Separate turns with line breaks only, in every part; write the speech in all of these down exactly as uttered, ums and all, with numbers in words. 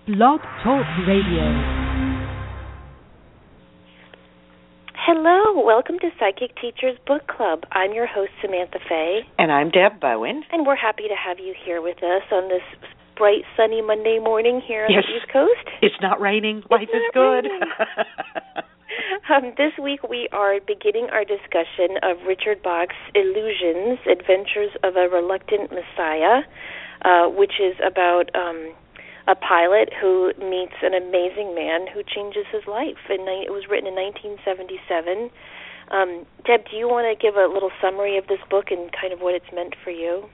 Blog Talk Radio.
Hello, welcome to Psychic Teachers Book Club. I'm your host, Samantha Fay.
And I'm Deb Bowen.
And we're happy to have you here with us on this bright, sunny Monday morning here
yes.
on the East Coast.
It's not raining.
It's
Life
not
is good.
um, this week we are beginning our discussion of Richard Bach's Illusions, Adventures of a Reluctant Messiah, uh, which is about... Um, a pilot who meets an amazing man who changes his life. And it was written in nineteen seventy-seven. Um, Deb, do you want to give a little summary of this book and kind of what it's meant for you?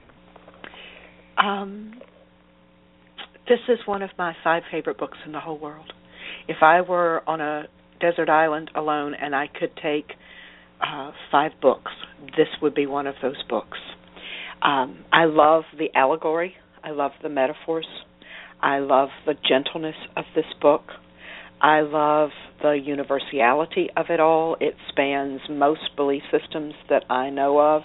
Um, this is one of my five favorite books in the whole world. If I were on a desert island alone and I could take uh, five books, this would be one of those books. Um, I love the allegory. I love the metaphors. I love the gentleness of this book. I love the universality of it all. It spans most belief systems that I know of,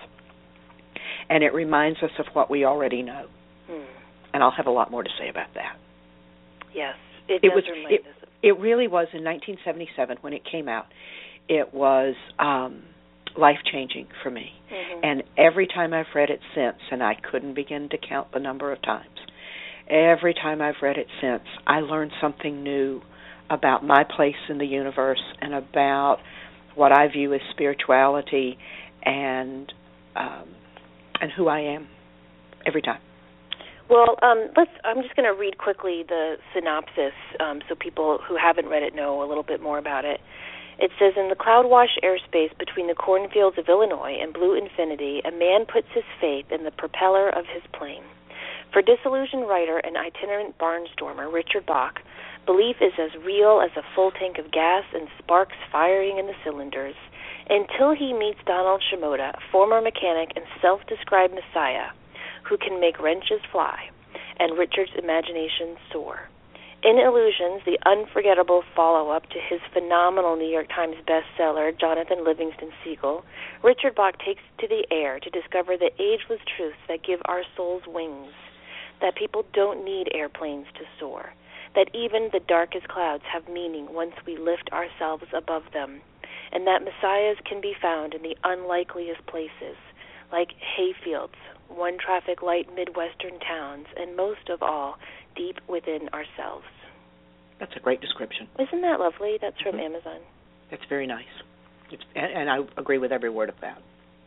and it reminds us of what we already know. Hmm. And I'll have a lot more to say about that.
Yes, it,
it
does
was.
remind
It,
us of
it really was in nineteen seventy-seven when it came out. It was um, life-changing for me, mm-hmm. and every time I've read it since, and I couldn't begin to count the number of times. Every time I've read it since, I learned something new about my place in the universe and about what I view as spirituality and um, and who I am every time.
Well, um, let's. I'm just going to read quickly the synopsis um, so people who haven't read it know a little bit more about it. It says, in the cloud-washed airspace between the cornfields of Illinois and blue infinity, a man puts his faith in the propeller of his plane. For disillusioned writer and itinerant barnstormer Richard Bach, belief is as real as a full tank of gas and sparks firing in the cylinders, until he meets Donald Shimoda, a former mechanic and self-described messiah, who can make wrenches fly, and Richard's imagination soar. In Illusions, the unforgettable follow-up to his phenomenal New York Times bestseller, Jonathan Livingston Seagull, Richard Bach takes to the air to discover the ageless truths that give our souls wings, that people don't need airplanes to soar, that even the darkest clouds have meaning once we lift ourselves above them, and that messiahs can be found in the unlikeliest places, like hayfields, one-traffic light Midwestern towns, and most of all, deep within ourselves.
That's a great description.
Isn't that lovely? That's from
mm-hmm.
Amazon.
That's very nice. It's, and, and I agree with every word of that.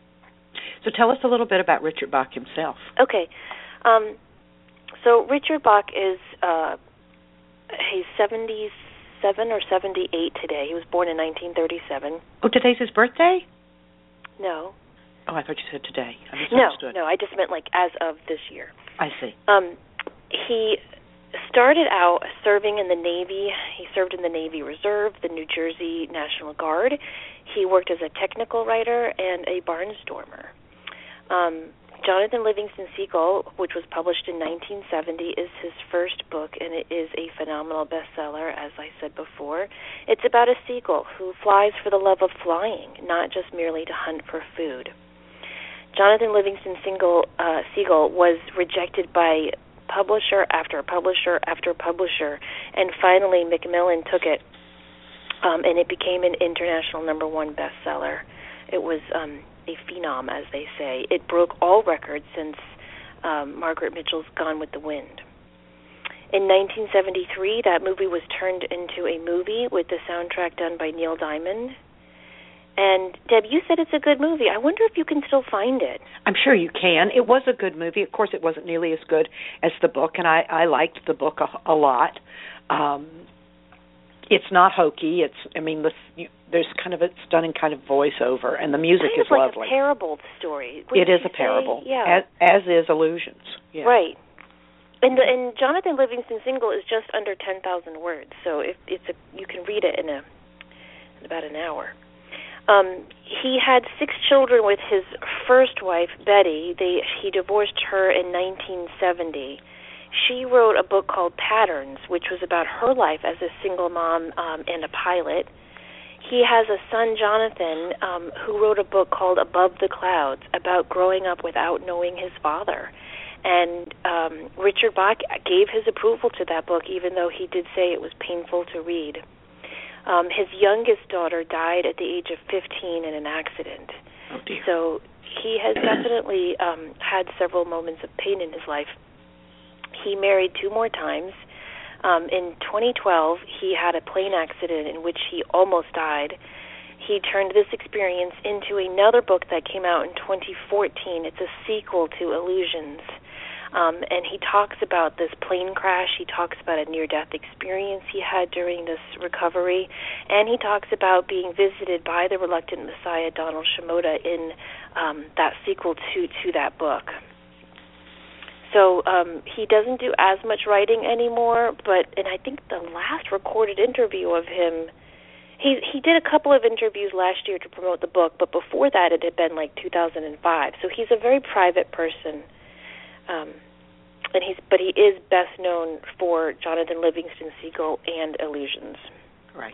So tell us a little bit about Richard Bach himself.
Okay. Um, so Richard Bach is, uh, he's seventy-seven or seventy-eight today. He was born in nineteen thirty-seven.
Oh, today's his birthday?
No.
Oh, I thought you said today. I
No,
misunderstood.
no, I just meant like as of this year.
I see.
Um, he started out serving in the Navy. He served in the Navy Reserve, the New Jersey National Guard. He worked as a technical writer and a barnstormer. Um, Jonathan Livingston Seagull, which was published in nineteen seventy, is his first book, and it is a phenomenal bestseller, as I said before. It's about a seagull who flies for the love of flying, not just merely to hunt for food. Jonathan Livingston Seagull, uh, Seagull was rejected by publisher after publisher after publisher, and finally Macmillan took it, um, and it became an international number one bestseller. It was um, a phenom, as they say. It broke all records since um, Margaret Mitchell's Gone with the Wind. In nineteen seventy-three, that movie was turned into a movie with the soundtrack done by Neil Diamond. And, Deb, you said it's a good movie. I wonder if you can still find it.
I'm sure you can. It was a good movie. Of course, it wasn't nearly as good as the book, and I, I liked the book a, a lot. Um, it's not hokey. It's, I mean, the, you, there's kind of a stunning kind of voiceover, and the music
kind
is
of like
lovely.
It's like a parable story.
It is a
say?
parable,
yeah.
as, as is Illusions. Yeah.
Right. And, the, and Jonathan Livingston Seagull is just under ten thousand words, so if it's a, you can read it in, a, in about an hour. Um, he had six children with his first wife, Betty. They, he divorced her in nineteen seventy. She wrote a book called Patterns, which was about her life as a single mom um, and a pilot. He has a son, Jonathan, um, who wrote a book called Above the Clouds, about growing up without knowing his father. And um, Richard Bach gave his approval to that book, even though he did say it was painful to read. Um, his youngest daughter died at the age of fifteen in an accident.
Oh, dear.
So he has definitely um, had several moments of pain in his life. He married two more times. Um, in twenty twelve, he had a plane accident in which he almost died. He turned this experience into another book that came out in twenty fourteen. It's a sequel to Illusions. Um, and he talks about this plane crash. He talks about a near-death experience he had during this recovery. And he talks about being visited by the reluctant Messiah, Donald Shimoda, in um, that sequel to, to that book. So um, he doesn't do as much writing anymore, but and I think the last recorded interview of him, he he did a couple of interviews last year to promote the book, but before that it had been like two thousand five. So he's a very private person. Um, and he's, but he is best known for Jonathan Livingston Seagull and Illusions.
Right.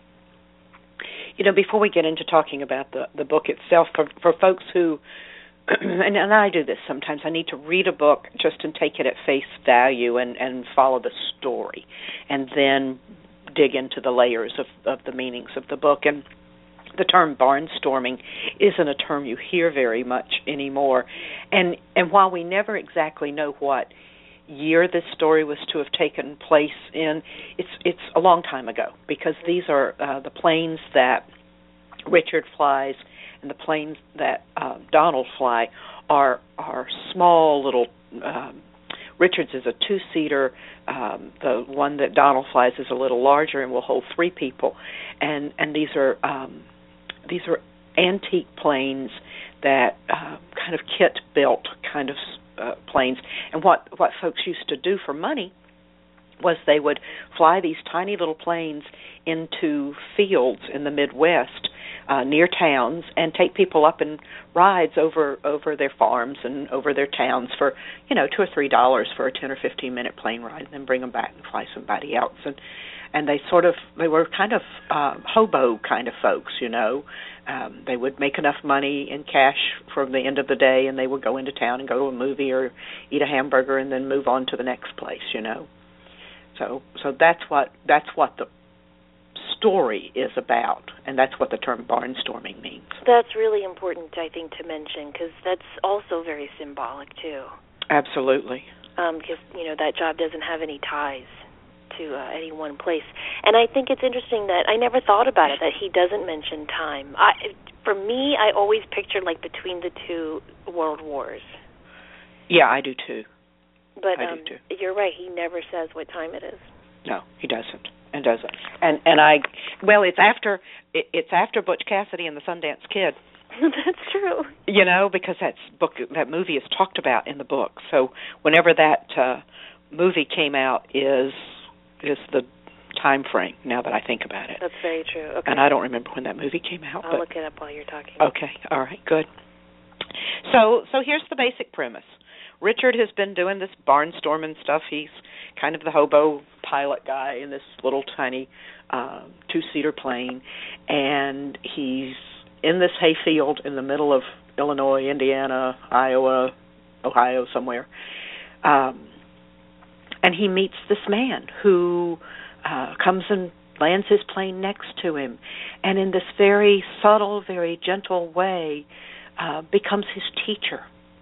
You know, before we get into talking about the, the book itself, for, for folks who, and, and I do this sometimes, I need to read a book just and take it at face value and, and follow the story, and then dig into the layers of, of the meanings of the book. And the term barnstorming isn't a term you hear very much anymore. And and while we never exactly know what year this story was to have taken place in, it's it's a long time ago, because these are uh, the planes that Richard flies and the planes that uh, Donald fly are are small little. Um, Richard's is a two-seater. Um, the one that Donald flies is a little larger and will hold three people. And and these are um, these are antique planes that uh, kind of kit-built kind of uh, planes. And what, what folks used to do for money was they would fly these tiny little planes into fields in the Midwest uh, near towns and take people up in rides over over their farms and over their towns for, you know, two or three dollars for a ten or fifteen minute plane ride, and then bring them back and fly somebody else. And and they sort of they were kind of uh, hobo kind of folks, you know. Um, they would make enough money in cash from the end of the day, and they would go into town and go to a movie or eat a hamburger and then move on to the next place, you know. So so that's what that's what the story is about, and that's what the term barnstorming means.
That's really important, I think, to mention, because that's also very symbolic, too.
Absolutely.
Because, um, you know, that job doesn't have any ties to uh, any one place. And I think it's interesting that I never thought about it, that he doesn't mention time. I, for me, I always pictured, like, between the two world wars.
Yeah, I do, too.
But
I
um,
do too.
You're right, he never says what time it is.
No, he doesn't. And doesn't. And and I, well, it's after it, it's after Butch Cassidy and the Sundance Kid.
That's true.
You know, because that book, that movie is talked about in the book. So whenever that uh, movie came out is is the time frame. Now that I think about it.
That's very true. Okay.
And I don't remember when that movie came out.
I'll
but,
look it up while you're talking.
Okay. All right. Good. So so here's the basic premise. Richard has been doing this barnstorming stuff. He's kind of the hobo pilot guy in this little tiny uh, two-seater plane, and he's in this hayfield in the middle of Illinois, Indiana, Iowa, Ohio, somewhere. Um, and he meets this man who uh, comes and lands his plane next to him, and in this very subtle, very gentle way uh, becomes his teacher.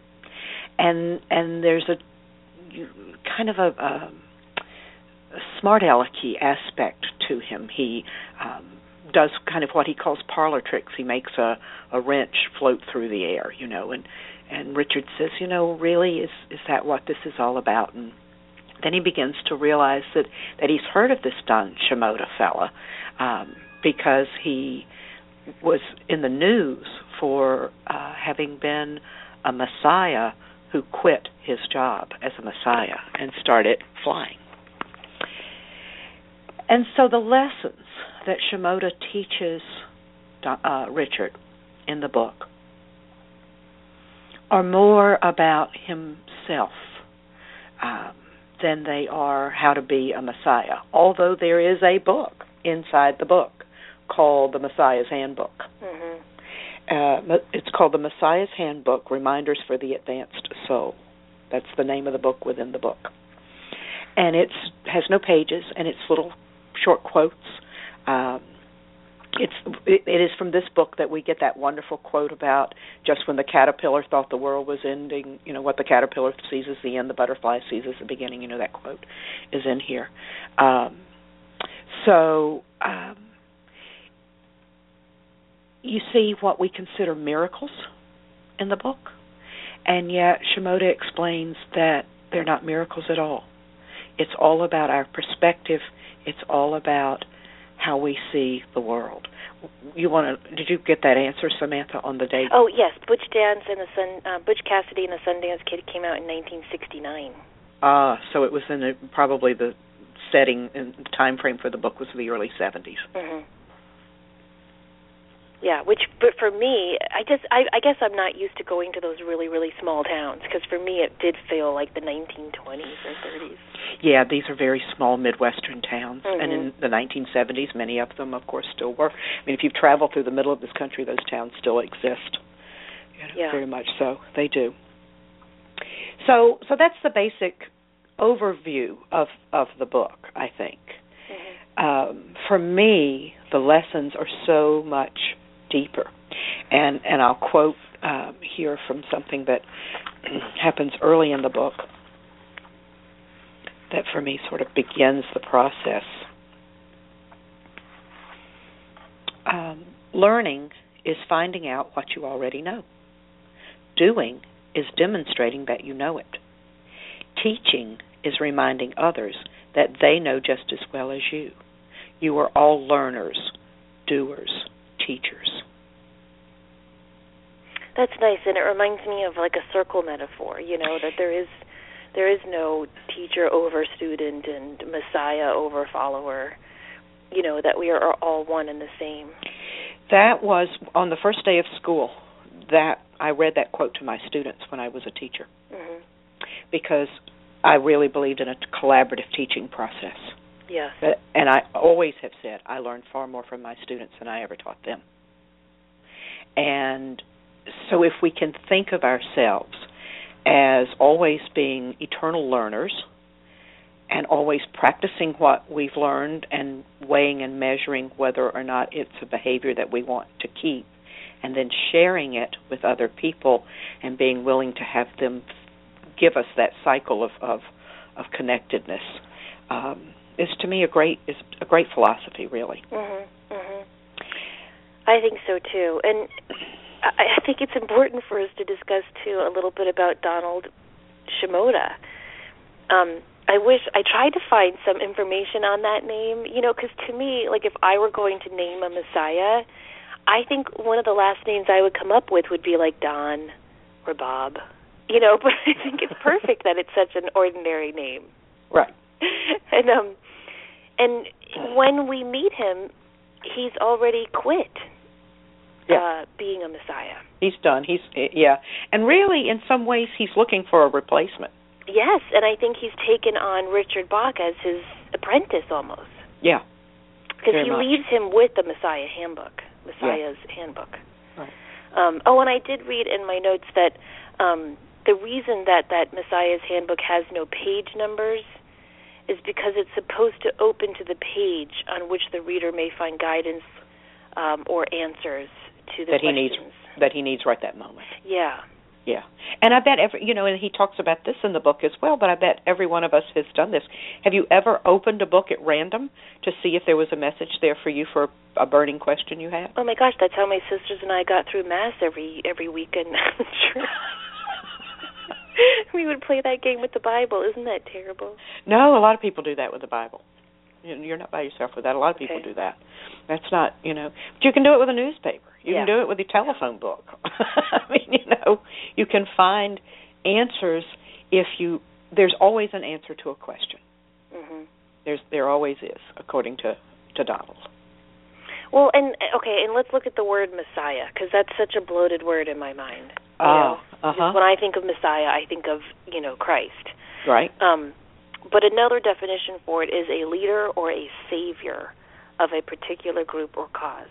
And and there's a kind of a, a, a smart alecky aspect to him. He um, does kind of what he calls parlor tricks. He makes a, a wrench float through the air, you know. And, and Richard says, you know, really, is is that what this is all about? And then he begins to realize that, that he's heard of this Don Shimoda fella um, because he was in the news for uh, having been a messiah who quit his job as a messiah and started flying. And so the lessons that Shimoda teaches uh, Richard in the book are more about himself um, than they are how to be a messiah, although there is a book inside the book called The Messiah's Handbook. Mm-hmm. Uh, it's called The Messiah's Handbook, Reminders for the Advanced Soul. That's the name of the book within the book. And it has no pages, and it's little short quotes. Um, it's it, it is from this book that we get that wonderful quote about just when the caterpillar thought the world was ending, you know, what the caterpillar sees as the end, the butterfly sees as the beginning. You know, that quote is in here. Um, so um, you see what we consider miracles in the book, and yet Shimoda explains that they're not miracles at all. It's all about our perspective. It's all about how we see the world. You want to? Did you get that answer, Samantha, on the date?
Oh yes, Butch Dance and the Sun, uh, Butch Cassidy and the Sundance Kid came out in nineteen sixty-nine.
Ah, uh, so it was in the, probably the setting and time frame for the book was the early seventies.
Mm-hmm. Yeah, which, but for me, I just, I, I guess I'm not used to going to those really, really small towns, because for me it did feel like the nineteen twenties or thirties.
Yeah, these are very small Midwestern towns,
mm-hmm.
and in the nineteen seventies, many of them, of course, still were. I mean, if you've traveled through the middle of this country, those towns still exist. You know,
yeah.
Very much so. They do. So, so that's the basic overview of, of the book, I think. Mm-hmm. Um, for me, the lessons are so much deeper. And and I'll quote um, here from something that happens early in the book that for me sort of begins the process. Um, learning is finding out what you already know. Doing is demonstrating that you know it. Teaching is reminding others that they know just as well as you. You are all learners, doers, teachers.
That's nice, and it reminds me of like a circle metaphor, you know, that there is there is no teacher over student and Messiah over follower, you know, that we are all one and the same.
That was on the first day of school that I read that quote to my students when I was a teacher, mm-hmm. because I really believed in a collaborative teaching process.
Yes.
And I always have said I learned far more from my students than I ever taught them. And so if we can think of ourselves as always being eternal learners and always practicing what we've learned and weighing and measuring whether or not it's a behavior that we want to keep, and then sharing it with other people and being willing to have them give us that cycle of, of, of connectedness, um, is to me a great is a great philosophy, really.
Mhm. Mhm. I think so too, and I, I think it's important for us to discuss too a little bit about Donald Shimoda. Um, I wish I tried to find some information on that name, you know, because to me, like if I were going to name a Messiah, I think one of the last names I would come up with would be like Don or Bob, you know. But I think it's perfect that it's such an ordinary name,
right?
And um, and when we meet him, he's already quit
yeah.
uh, being a Messiah.
He's done. He's yeah, and really, in some ways, he's looking for a replacement.
Yes, and I think he's taken on Richard Bach as his apprentice almost.
Yeah,
because he
much.
leaves him with the Messiah handbook, Messiah's yeah. handbook.
Right.
Um, oh, and I did read in my notes that um, the reason that that Messiah's handbook has no page numbers is because it's supposed to open to the page on which the reader may find guidance um, or answers to the
that
questions.
He needs, that he needs right that moment.
Yeah.
Yeah. And I bet, every, you know, and he talks about this in the book as well, but I bet every one of us has done this. Have you ever opened a book at random to see if there was a message there for you for a burning question you had?
Oh, my gosh, that's how my sisters and I got through Mass every every weekend. We would play that game with the Bible. Isn't that terrible?
No, a lot of people do that with the Bible. You're not by yourself with that. A lot of people
okay.
do that. That's not, you know, but you can do it with a newspaper. You
yeah.
can do it with your telephone book. I mean, you know, you can find answers if you, there's always an answer to a question.
Mm-hmm.
There's, there always is, according to, to Donald.
Well, and, okay, and let's look at the word Messiah, because that's such a bloated word in my mind. You
oh,
know?
uh-huh.
When I think of Messiah, I think of, you know, Christ.
Right.
Um, but another definition for it is a leader or a savior of a particular group or cause.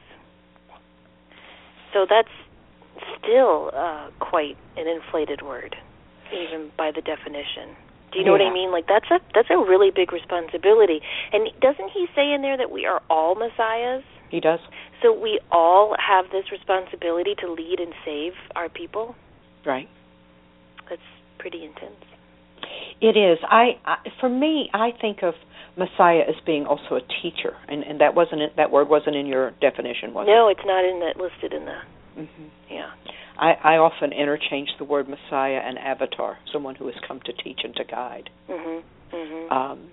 So that's still uh, quite an inflated word. even by the definition. Do you know
yeah.
what I mean? Like, that's a that's a really big responsibility. And doesn't he say in there that we are all messiahs?
He does.
So we all have this responsibility to lead and save our people?
Right.
That's pretty intense.
It is. I, I for me, I think of Messiah as being also a teacher, and, and that wasn't it, that word wasn't in your definition, was
no,
it?
No, it's not in the listed in the.
Mm-hmm.
Yeah.
I, I often interchange the word Messiah and avatar, someone who has come to teach and to guide.
Mm-hmm. Mm-hmm.
Um,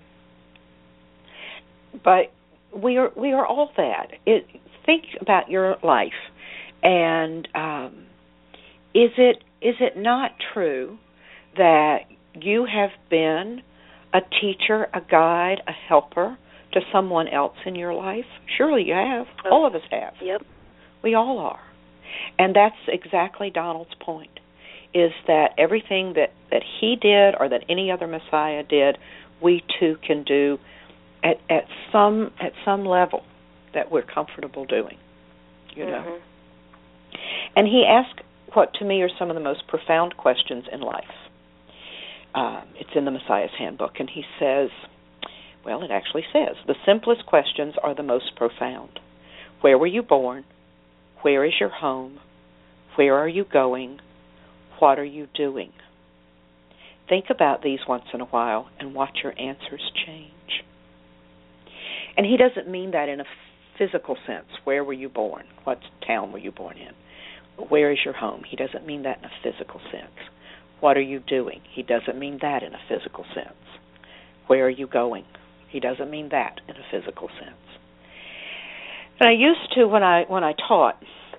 but we are we are all that. It, think about your life, and um, is it is it not true that you have been a teacher, a guide, a helper to someone else in your life? Surely you have.
Oh.
All of us have.
Yep.
We all are. And that's exactly Donald's point, is that everything that, that he did or that any other Messiah did, we too can do at, at some at some level that we're comfortable doing, you know.
Mm-hmm.
And he asked what to me are some of the most profound questions in life. Uh, it's in the Messiah's Handbook, and he says, well, it actually says, the simplest questions are the most profound. Where were you born? Where is your home? Where are you going? What are you doing? Think about these once in a while and watch your answers change. And he doesn't mean that in a physical sense. Where were you born? What town were you born in? Where is your home? He doesn't mean that in a physical sense. What are you doing? He doesn't mean that in a physical sense. Where are you going? He doesn't mean that in a physical sense. And I used to, when I when I taught,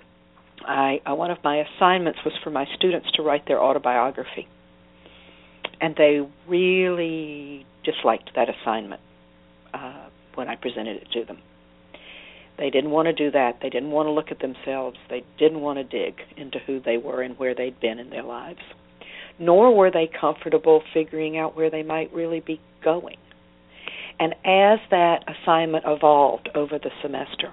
I uh, one of my assignments was for my students to write their autobiography. And they really disliked that assignment uh, when I presented it to them. They didn't want to do that. They didn't want to look at themselves. They didn't want to dig into who they were and where they'd been in their lives. Nor were they comfortable figuring out where they might really be going. And as that assignment evolved over the semester,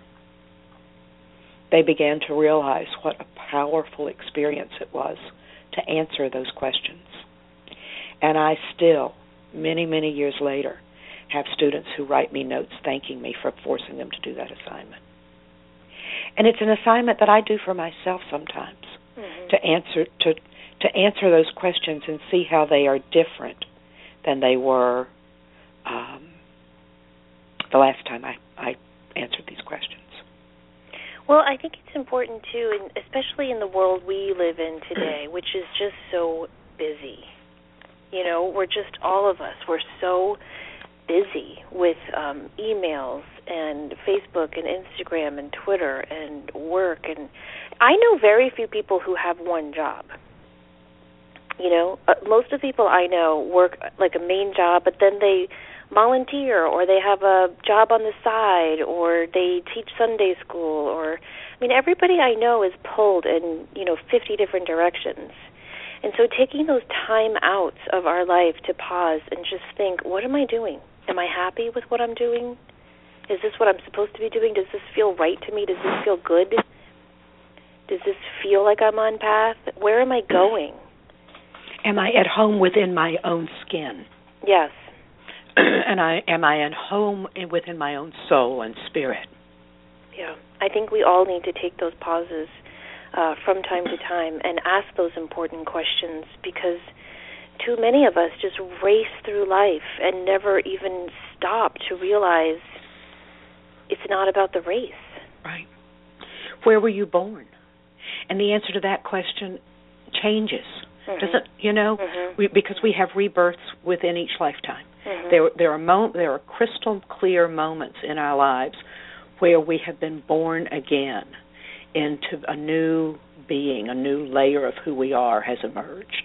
they began to realize what a powerful experience it was to answer those questions. And I still, many, many years later, have students who write me notes thanking me for forcing them to do that assignment. And it's an assignment that I do for myself sometimes, mm-hmm. to answer to to answer those questions and see how they are different than they were um, the last time I, I answered these questions.
Well, I think it's important, too, and especially in the world we live in today, which is just so busy. You know, we're just, all of us, we're so busy with um, emails and Facebook and Instagram and Twitter and work. And I know very few people who have one job. You know, uh, most of the people I know work like a main job, but then they volunteer or they have a job on the side or they teach Sunday school or, I mean, everybody I know is pulled in, you know, fifty different directions. And so taking those time outs of our life to pause and just think, what am I doing? Am I happy with what I'm doing? Is this what I'm supposed to be doing? Does this feel right to me? Does this feel good? Does this feel like I'm on path? Where am I going?
Am I at home within my own skin?
Yes.
And I am I at home within my own soul and spirit?
Yeah. I think we all need to take those pauses uh, from time to time and ask those important questions, because too many of us just race through life and never even stop to realize it's not about the race.
Right. Where were you born? And the answer to that question changes. Mm-hmm. Does it, you know, mm-hmm. we, because we have rebirths within each lifetime. Mm-hmm. There, there are mo- there are crystal clear moments in our lives where we have been born again into a new being, a new layer of who we are has emerged.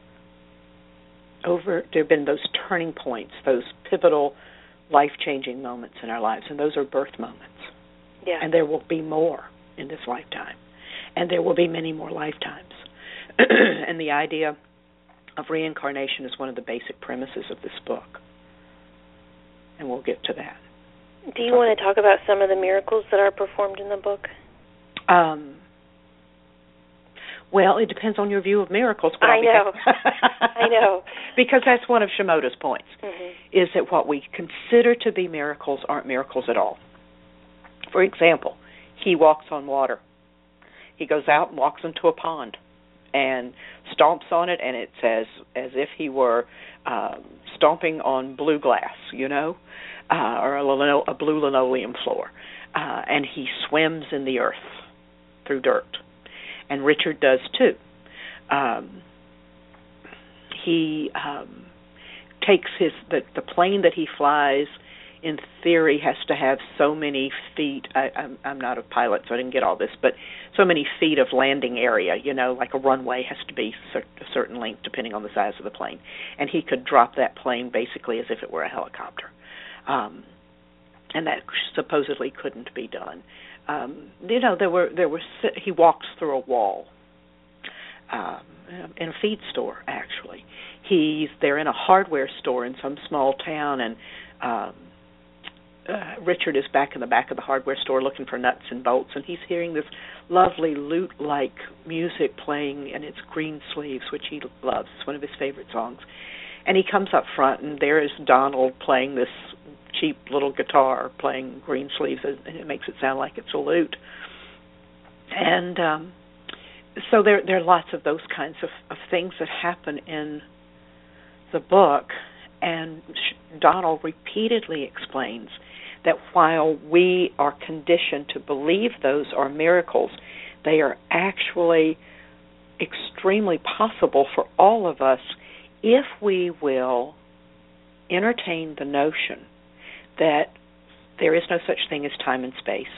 Over, there have been those turning points, those pivotal, life-changing moments in our lives, and those are birth moments.
Yeah.
And there will be more in this lifetime, and there will be many more lifetimes. And the idea of reincarnation is one of the basic premises of this book. And we'll get to that.
Do you want to talk about some of the miracles that are performed in the book?
Um, Well, it depends on your view of miracles. But
I know. I know.
Because that's one of Shimoda's points,
mm-hmm.
is that what we consider to be miracles aren't miracles at all. For example, he walks on water. He goes out and walks into a pond and stomps on it, and it's as, as if he were uh, stomping on blue glass, you know, uh, or a, lino- a blue linoleum floor. Uh, and he swims in the earth through dirt. And Richard does too. Um, he um, takes his the, the plane that he flies. In theory, has to have so many feet. I, I'm, I'm not a pilot, so I didn't get all this, but so many feet of landing area. You know, like a runway has to be a certain length depending on the size of the plane. And he could drop that plane basically as if it were a helicopter. Um, and that supposedly couldn't be done. Um, you know, there were there were he walks through a wall um, in a feed store. Actually, he's they're in a hardware store in some small town, and um, uh, Richard is back in the back of the hardware store looking for nuts and bolts, and he's hearing this lovely lute-like music playing, and it's Green Sleeves, which he loves. It's one of his favorite songs. And he comes up front, and there is Donald playing this cheap little guitar, playing Green Sleeves, and it makes it sound like it's a lute. And um, so there, there are lots of those kinds of, of things that happen in the book, and Donald repeatedly explains that while we are conditioned to believe those are miracles, they are actually extremely possible for all of us if we will entertain the notion that there is no such thing as time and space,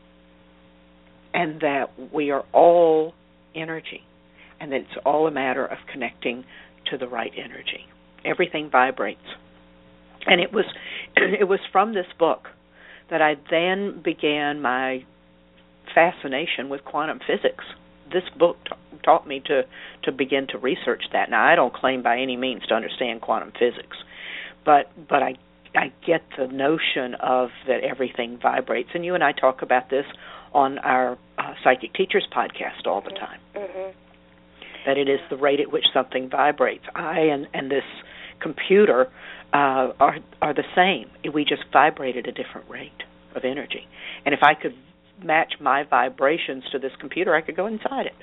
and that we are all energy, and that it's all a matter of connecting to the right energy. Everything vibrates. And it was it was from this book that I then began my fascination with quantum physics. This book ta- taught me to, to begin to research that. Now, I don't claim by any means to understand quantum physics, but but I I get the notion of that everything vibrates. And you and I talk about this on our uh, Psychic Teachers podcast all the time,
mm-hmm.
that it is the rate at which something vibrates. I and, and this computer uh, are are the same. We just vibrate at a different rate of energy. And if I could match my vibrations to this computer, I could go inside it.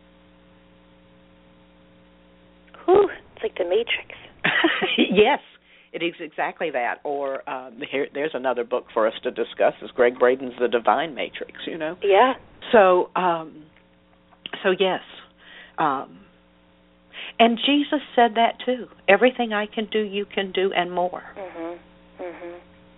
Whew, it's like the Matrix.
Yes, it is exactly that. Or um, here, there's another book for us to discuss, is Greg Braden's The Divine Matrix, you know?
Yeah.
So, um, so yes. Um, and Jesus said that too. Everything I can do, you can do, and more.
Mm-hmm. Mm-hmm.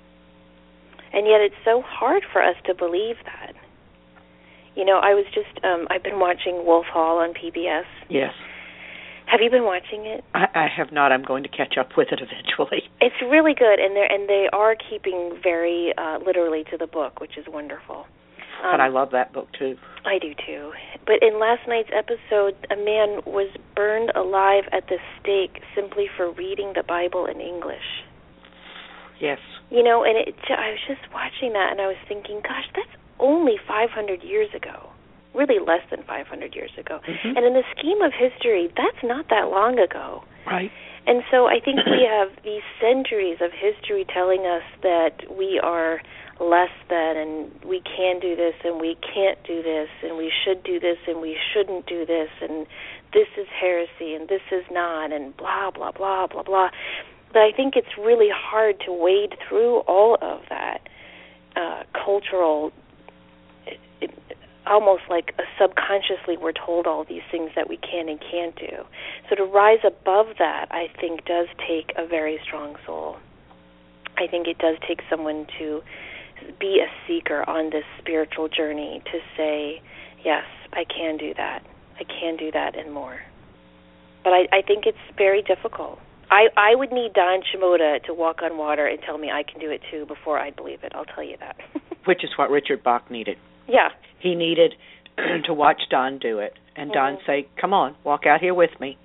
And yet it's so hard for us to believe that. You know, I was just, um, I've been watching Wolf Hall on P B S.
Yes.
Have you been watching it?
I, I have not. I'm going to catch up with it eventually.
It's really good, and they and they are keeping very uh, literally to the book, which is wonderful. Um,
but I love that book too.
I do too. But in last night's episode, a man was burned alive at the stake simply for reading the Bible in English.
Yes.
You know, and it, I was just watching that, and I was thinking, gosh, that's only five hundred years ago. Really less than five hundred years ago.
Mm-hmm.
And in the scheme of history, that's not that long ago.
Right.
And so I think we have these centuries of history telling us that we are less than, and we can do this, and we can't do this, and we should do this, and we shouldn't do this, and this is heresy, and this is not, and blah, blah, blah, blah, blah. But I think it's really hard to wade through all of that uh, cultural, it, it, almost like a subconsciously we're told all these things that we can and can't do. So to rise above that, I think, does take a very strong soul. I think it does take someone to be a seeker on this spiritual journey to say, yes, I can do that. I can do that and more. But I, I think it's very difficult. I, I would need Don Shimoda to walk on water and tell me I can do it too before I'd believe it. I'll tell you that. Which
is what Richard Bach needed.
Yeah.
He needed to watch Don do it, and Don mm-hmm. say, come on, walk out here with me.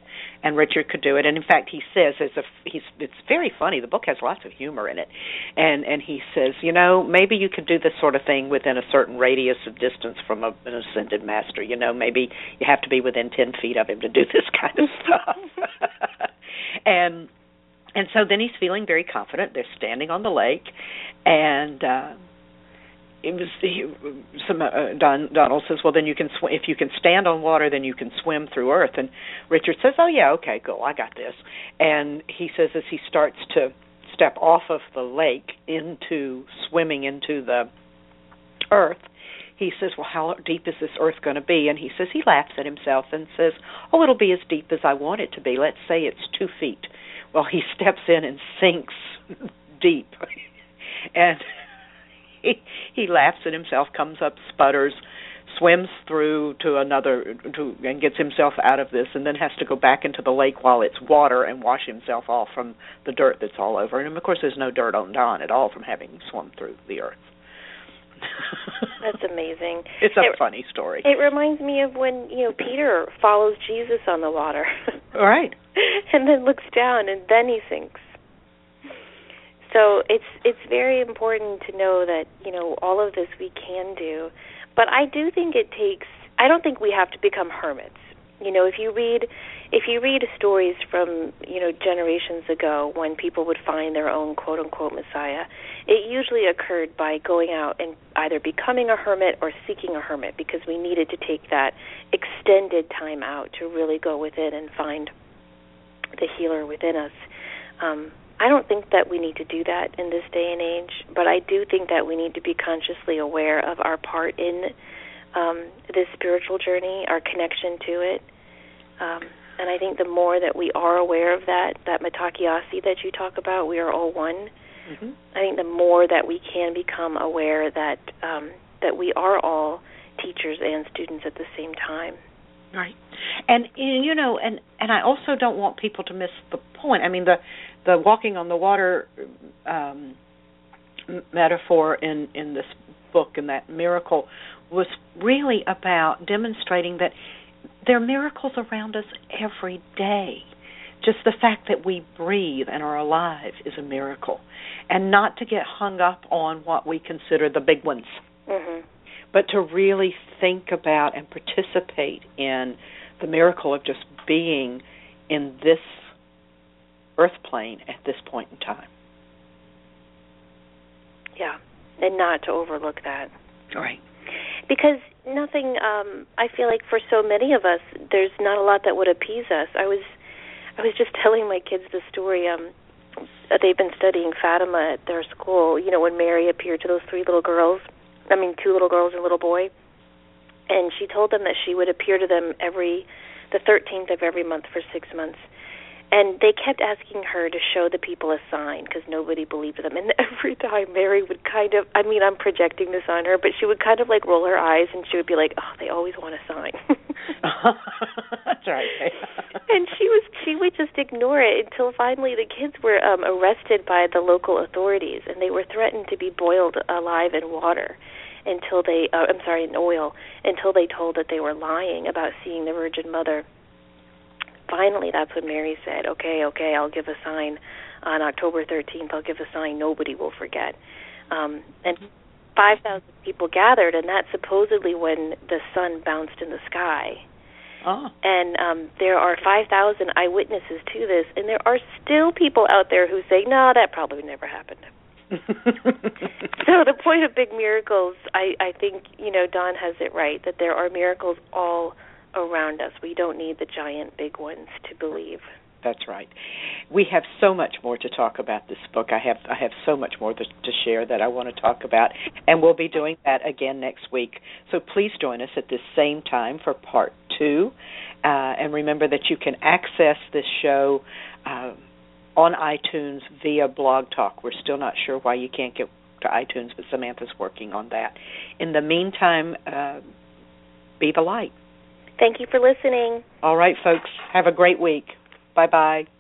and Richard could do it. And in fact, he says, as a, he's, it's very funny. The book has lots of humor in it. And and he says, you know, maybe you could do this sort of thing within a certain radius of distance from a, an ascended master. You know, maybe you have to be within ten feet of him to do this kind of stuff. and and so then he's feeling very confident. They're standing on the lake, and uh, it was he, some uh, Don, Donald says, well, then you can sw- if you can stand on water, then you can swim through earth. And Richard says, oh yeah, okay, cool, I got this. And he says, as he starts to step off of the lake into swimming into the earth, he says, well, how deep is this earth going to be? And he says, he laughs at himself and says, oh, it'll be as deep as I want it to be. Let's say it's two feet. Well, he steps in and sinks deep. and he, he laughs at himself, comes up, sputters, swims through to another, to, and gets himself out of this, and then has to go back into the lake while it's water and wash himself off from the dirt that's all over. And, of course, there's no dirt on Don at all from having swum through the earth.
That's amazing.
It's a
it,
funny story.
It reminds me of when, you know, Peter follows Jesus on the water.
Right.
And then looks down, and then he sinks. So it's it's very important to know that, you know, all of this we can do. But I do think it takes, I don't think we have to become hermits. You know, if you read if you read stories from, you know, generations ago when people would find their own quote-unquote Messiah, it usually occurred by going out and either becoming a hermit or seeking a hermit, because we needed to take that extended time out to really go within and find the healer within us. Um, I don't think that we need to do that in this day and age, but I do think that we need to be consciously aware of our part in um, this spiritual journey, our connection to it. Um, and I think the more that we are aware of that, that mitakiasi that you talk about, we are all one, mm-hmm. I think the more that we can become aware that um, that we are all teachers and students at the same time.
Right. And, you know, and, and I also don't want people to miss the point. I mean, the, the walking on the water um, metaphor in, in this book and that miracle was really about demonstrating that there are miracles around us every day. Just the fact that we breathe and are alive is a miracle. And not to get hung up on what we consider the big ones, mm-hmm. but to really think about and participate in the miracle of just being in this earth plane at this point in time.
Yeah, and not to overlook that.
Right.
Because nothing, um, I feel like for so many of us, there's not a lot that would appease us. I was I was just telling my kids the story. Um, they've been studying Fatima at their school, you know, when Mary appeared to those three little girls, I mean two little girls and a little boy. And she told them that she would appear to them every, the thirteenth of every month for six months. And they kept asking her to show the people a sign because nobody believed them. And every time Mary would kind of, I mean, I'm projecting this on her, but she would kind of like roll her eyes and she would be like, oh, they always want a sign.
That's right.
And she was, she would just ignore it until finally the kids were um, arrested by the local authorities, and they were threatened to be boiled alive in water until they, uh, I'm sorry, in oil, until they told that they were lying about seeing the Virgin Mother. Finally, that's when Mary said, okay, okay, I'll give a sign on October thirteenth. I'll give a sign nobody will forget. Um, and five thousand people gathered, and that's supposedly when the sun bounced in the sky. Oh. And um, there are five thousand eyewitnesses to this, and there are still people out there who say, no, that probably never happened. So the point of big miracles, I, I think, you know, Don has it right, that there are miracles all around us. We don't need the giant big ones to believe.
That's right. We have so much more to talk about this book. I have I have so much more to, to share that I want to talk about, and we'll be doing that again next week. So please join us at this same time for part two. Uh, and remember that you can access this show uh, on iTunes via Blog Talk. We're still not sure why you can't get to iTunes, but Samantha's working on that. In the meantime, uh, be the light.
Thank you for listening.
All right, folks. Have a great week. Bye-bye.